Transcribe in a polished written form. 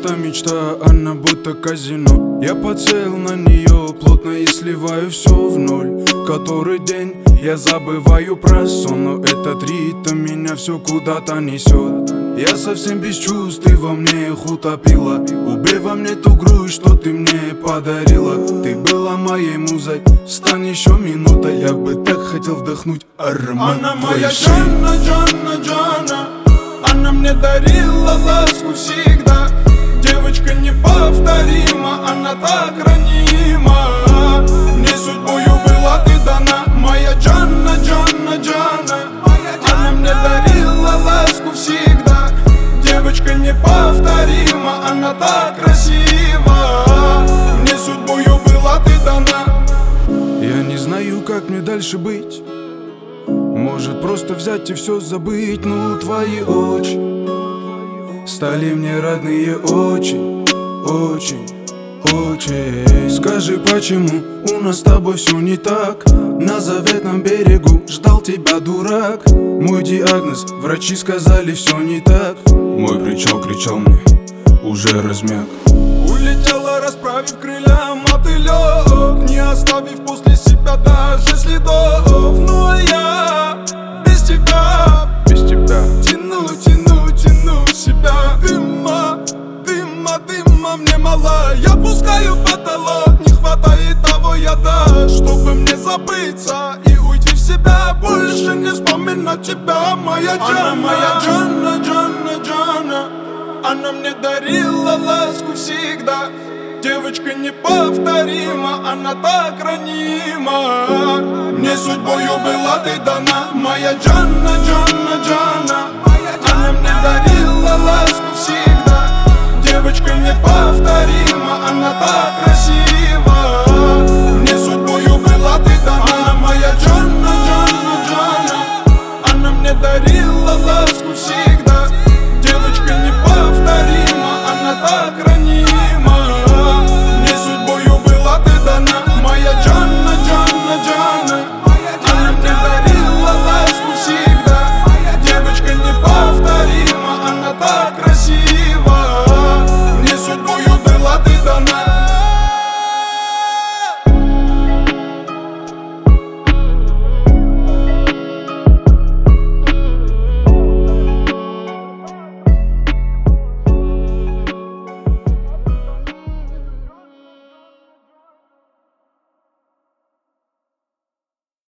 эта мечта, она будто казино. Я подсел на нее плотно и сливаю все в ноль. Который день я забываю про сон, но этот ритм меня все куда-то несет. Я совсем без чувств, ты во мне их утопила. Убей во мне ту грусть, что ты мне подарила. Ты была моей музой, стань еще минутой. Я бы так хотел вдохнуть аромат. Она моя Джанна, Джанна, Джанна. Она мне дарила ласку всегда. Девочка неповторима, она так ранима. Мне судьбою была ты дана. Моя Джанна, Джанна, Джанна. Она мне дарила ласку всегда. Девочка неповторима, она так красива. Мне судьбою была ты дана. Я не знаю, как мне дальше быть. Может просто взять и все забыть. Но твои очи стали мне родные очень, очень, очень. Скажи, почему у нас с тобой все не так? На заветном берегу ждал тебя дурак. Мой диагноз, врачи сказали, все не так. Мой причал кричал мне, уже размяк. Улетела, расправив крылья, мотылек, не оставив после себя даже следов. Ну а я без тебя тяну, тяну, тяну себя. Дыма, дыма, дыма мне мало. Я пускаю потолок, не хватает того яда, чтобы мне забыться и уйти в себя. Больше не вспоминать тебя, моя Джанна. Она моя Джанна, Джанна, Джанна. Она мне дарила ласку всегда. Девочка неповторима, она так ранима. Мне судьбою была ты дана. Моя Джанна, Джанна, Джанна. Она мне дарила ласку всегда. Девочка неповторима.